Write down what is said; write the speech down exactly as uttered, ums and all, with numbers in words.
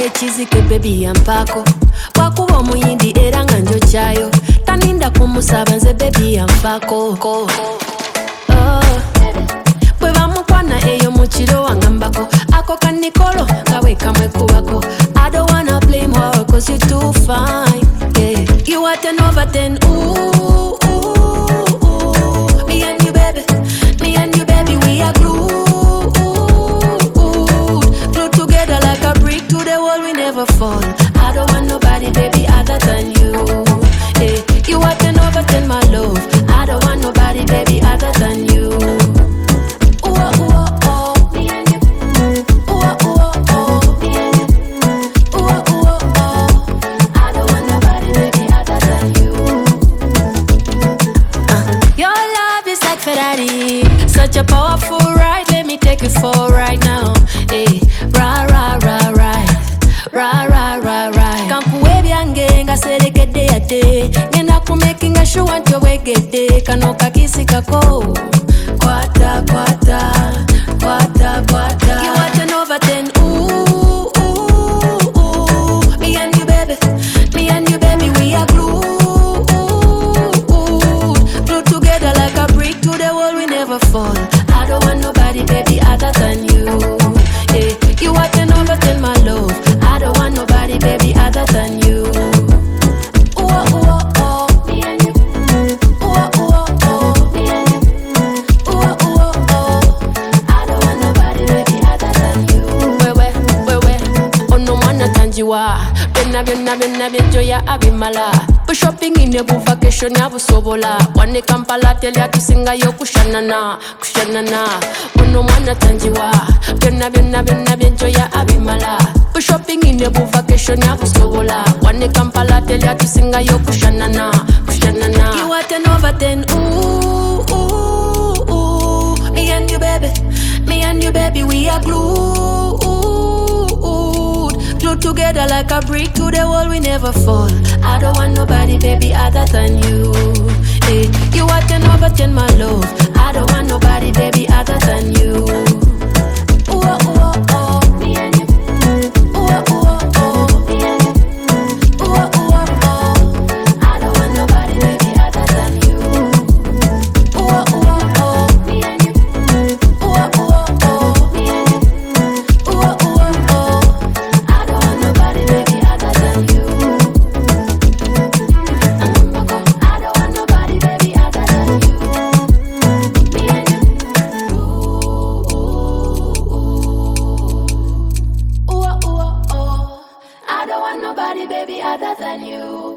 ekizike baby yampako wakuba omuyindi era nga njokyayo taninda kumusaba nze baby yampako oh. Bwe bamukwana eyo mu kiro wangambako ako kanikolo kawe kamwe kubako I don't wanna blame her cause you're too fine yeah. You are ten over ten ooh, ooh, ooh. Me and you baby, me and you baby we are glue Glued together like a brick to the wall we never fall I don't want nobody baby other than you yeah. You are ten over ten my love I don't want nobody baby other than you Such a powerful ride, let me take it for right now. Hey, ra ra ra right, ra ra ra right. Kampuwe byange nga serekedde yate, ngenda kumakinga sure want your wegedde, kano kakisi kako. Kwata kwata, kwata kwata. You are ten over ten, ooh ooh ooh. Me and you baby, me and you baby we are glue, glued together like a brick to the wall we never fall. I don't want nobody, baby, other than you. Yeah. You are ten over ten, my love. I don't want nobody, baby, other than you. Ooh, ooh, oh, me and you. Ooh, ooh, oh, me and you. Ooh, ooh, oh, I don't want nobody, baby, other than you. Wewe, wewe, ono mwana tanjiwa. Byonna byonna byonna byenjoya abimala. Shopping in a bu vacation yabusobola wane Kampala telya tusingayo kushanana kushanana ono mwana tanjiwa byonna byonna byonna byenjoya abimala shopping in a bu vacation yabusobola wane Kampala telya tusingayo kushanana kushanana You are ten over ten ooh ooh ooh me and you baby me and you baby we are glue Glued together like a brick to the wall we never fall I don't want nobody baby other than you hey, you are ten over ten my love I don't want nobody baby other than you Ooh, ooh, oh, me and you Ooh, ooh, oh, me and you Ooh, ooh, oh, I don't want nobody baby other than you Ooh, ooh, oh, me and you Ooh, ooh, oh, me and you Ooh, ooh, oh Nobody, baby, other than you.